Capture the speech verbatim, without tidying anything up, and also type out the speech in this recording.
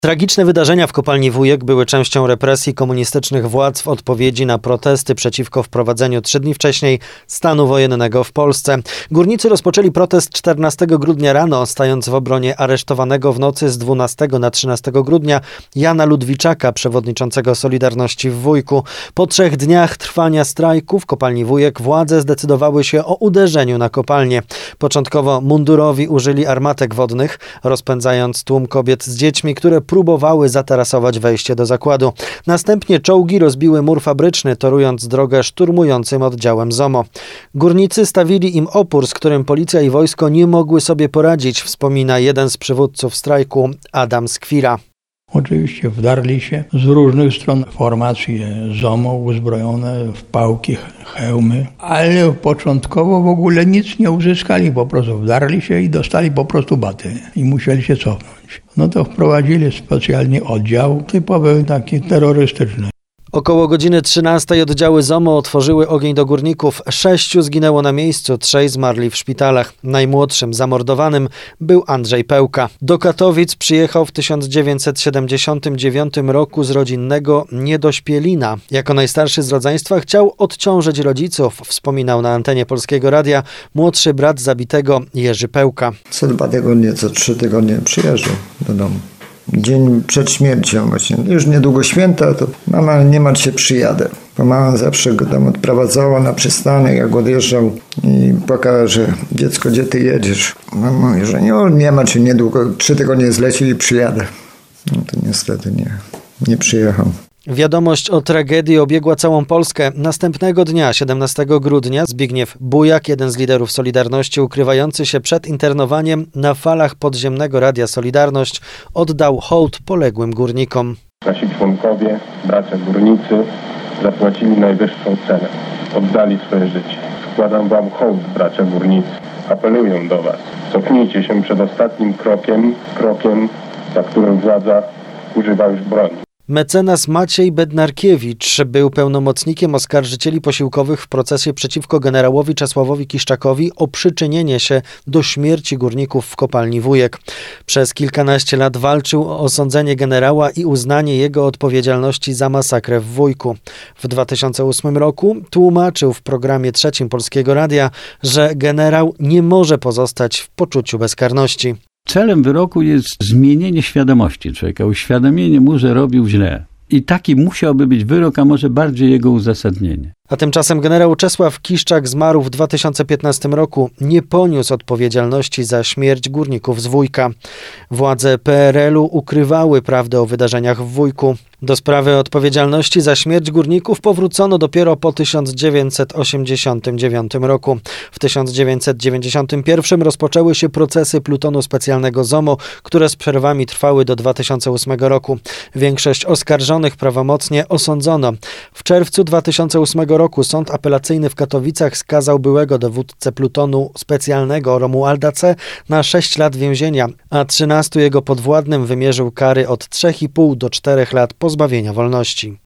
Tragiczne wydarzenia w kopalni Wujek były częścią represji komunistycznych władz w odpowiedzi na protesty przeciwko wprowadzeniu trzy dni wcześniej stanu wojennego w Polsce. Górnicy rozpoczęli protest czternastego grudnia rano, stając w obronie aresztowanego w nocy z dwunastego na trzynastego grudnia Jana Ludwiczaka, przewodniczącego Solidarności w Wujku. Po trzech dniach trwania strajku w kopalni Wujek władze zdecydowały się o uderzeniu na kopalnię. Początkowo mundurowi użyli armatek wodnych, rozpędzając tłum kobiet z dziećmi, które próbowały zatarasować wejście do zakładu. Następnie czołgi rozbiły mur fabryczny, torując drogę szturmującym oddziałem ZOMO. Górnicy stawili im opór, z którym policja i wojsko nie mogły sobie poradzić, wspomina jeden z przywódców strajku, Adam Skwira. Oczywiście wdarli się z różnych stron formacje ZOMO uzbrojone w pałki, hełmy, ale początkowo w ogóle nic nie uzyskali, po prostu wdarli się i dostali po prostu baty i musieli się cofnąć. No to wprowadzili specjalnie oddział typowy, taki terrorystyczny. Około godziny trzynastej oddziały ZOMO otworzyły ogień do górników. Sześciu zginęło na miejscu, trzej zmarli w szpitalach. Najmłodszym zamordowanym był Andrzej Pełka. Do Katowic przyjechał w tysiąc dziewięćset siedemdziesiątym dziewiątym roku z rodzinnego Niedośpielina. Jako najstarszy z rodzeństwa chciał odciążyć rodziców, wspominał na antenie Polskiego Radia młodszy brat zabitego Jerzy Pełka. Co dwa tygodnie, co trzy tygodnie przyjeżdżał do domu. Dzień przed śmiercią właśnie, już niedługo święta, to mama, nie martw się, przyjadę. Bo mama zawsze go tam odprowadzała na przystanek, jak odjeżdżał i płakała, że dziecko, gdzie ty jedziesz? Mama mówi, że nie, nie martw się, niedługo, trzy tygodnie zleci i przyjadę. No to niestety nie, nie przyjechał. Wiadomość o tragedii obiegła całą Polskę. Następnego dnia, siedemnastego grudnia, Zbigniew Bujak, jeden z liderów Solidarności, ukrywający się przed internowaniem na falach podziemnego Radia Solidarność, oddał hołd poległym górnikom. Nasi członkowie, bracia górnicy, zapłacili najwyższą cenę. Oddali swoje życie. Składam wam hołd, bracia górnicy. Apeluję do was. Cofnijcie się przed ostatnim krokiem, krokiem, za którym władza używa już broni. Mecenas Maciej Bednarkiewicz był pełnomocnikiem oskarżycieli posiłkowych w procesie przeciwko generałowi Czesławowi Kiszczakowi o przyczynienie się do śmierci górników w kopalni Wujek. Przez kilkanaście lat walczył o osądzenie generała i uznanie jego odpowiedzialności za masakrę w Wujku. W dwa tysiące ósmym roku tłumaczył w programie trzecim Polskiego Radia, że generał nie może pozostać w poczuciu bezkarności. Celem wyroku jest zmienienie świadomości człowieka, uświadomienie mu, że robił źle. I taki musiałby być wyrok, a może bardziej jego uzasadnienie. A tymczasem generał Czesław Kiszczak zmarł w dwa tysiące piętnastym roku. Nie poniósł odpowiedzialności za śmierć górników z Wujka. Władze P R L-u ukrywały prawdę o wydarzeniach w Wujku. Do sprawy odpowiedzialności za śmierć górników powrócono dopiero po tysiąc dziewięćset osiemdziesiątym dziewiątym roku. W tysiąc dziewięćset dziewięćdziesiątym pierwszym rozpoczęły się procesy plutonu specjalnego ZOMO, które z przerwami trwały do dwa tysiące ósmego roku. Większość oskarżonych prawomocnie osądzono. W czerwcu dwa tysiące ósmego roku sąd apelacyjny w Katowicach skazał byłego dowódcę plutonu specjalnego Romualda C. na sześć lat więzienia, a trzynastu jego podwładnym wymierzył kary od trzech i pół do czterech lat pozbawienia wolności.